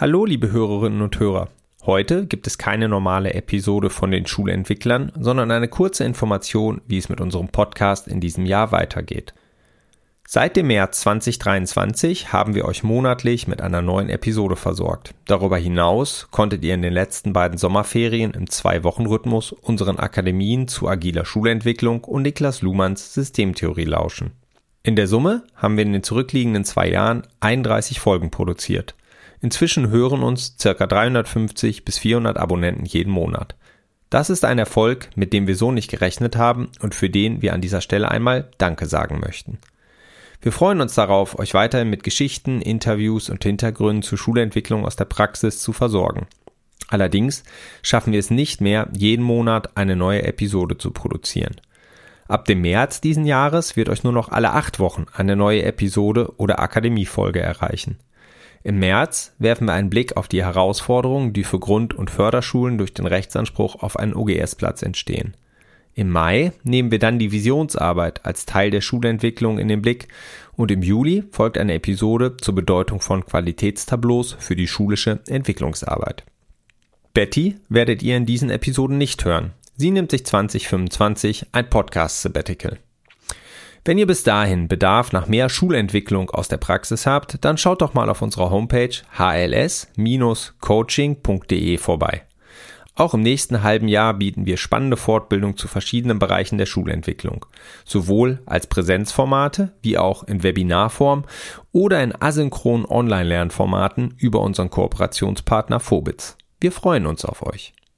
Hallo liebe Hörerinnen und Hörer. Heute gibt es keine normale Episode von den Schulentwicklern, sondern eine kurze Information, wie es mit unserem Podcast in diesem Jahr weitergeht. Seit dem März 2023 haben wir euch monatlich mit einer neuen Episode versorgt. Darüber hinaus konntet ihr in den letzten beiden Sommerferien im 2-Wochen-Rhythmus unseren Akademien zu agiler Schulentwicklung und Niklas Luhmanns Systemtheorie lauschen. In der Summe haben wir in den zurückliegenden 2 Jahren 31 Folgen produziert. Inzwischen hören uns ca. 350 bis 400 Abonnenten jeden Monat. Das ist ein Erfolg, mit dem wir so nicht gerechnet haben und für den wir an dieser Stelle einmal Danke sagen möchten. Wir freuen uns darauf, euch weiterhin mit Geschichten, Interviews und Hintergründen zur Schulentwicklung aus der Praxis zu versorgen. Allerdings schaffen wir es nicht mehr, jeden Monat eine neue Episode zu produzieren. Ab dem März diesen Jahres wird euch nur noch alle 8 Wochen eine neue Episode oder Akademiefolge erreichen. Im März werfen wir einen Blick auf die Herausforderungen, die für Grund- und Förderschulen durch den Rechtsanspruch auf einen OGS-Platz entstehen. Im Mai nehmen wir dann die Visionsarbeit als Teil der Schulentwicklung in den Blick und im Juli folgt eine Episode zur Bedeutung von Qualitätstableaus für die schulische Entwicklungsarbeit. Betty werdet ihr in diesen Episoden nicht hören. Sie nimmt sich 2025 ein Podcast-Sabbatical. Wenn ihr bis dahin Bedarf nach mehr Schulentwicklung aus der Praxis habt, dann schaut doch mal auf unserer Homepage hls-coaching.de vorbei. Auch im nächsten halben Jahr bieten wir spannende Fortbildung zu verschiedenen Bereichen der Schulentwicklung, sowohl als Präsenzformate wie auch in Webinarform oder in asynchronen Online-Lernformaten über unseren Kooperationspartner Vobitz. Wir freuen uns auf euch.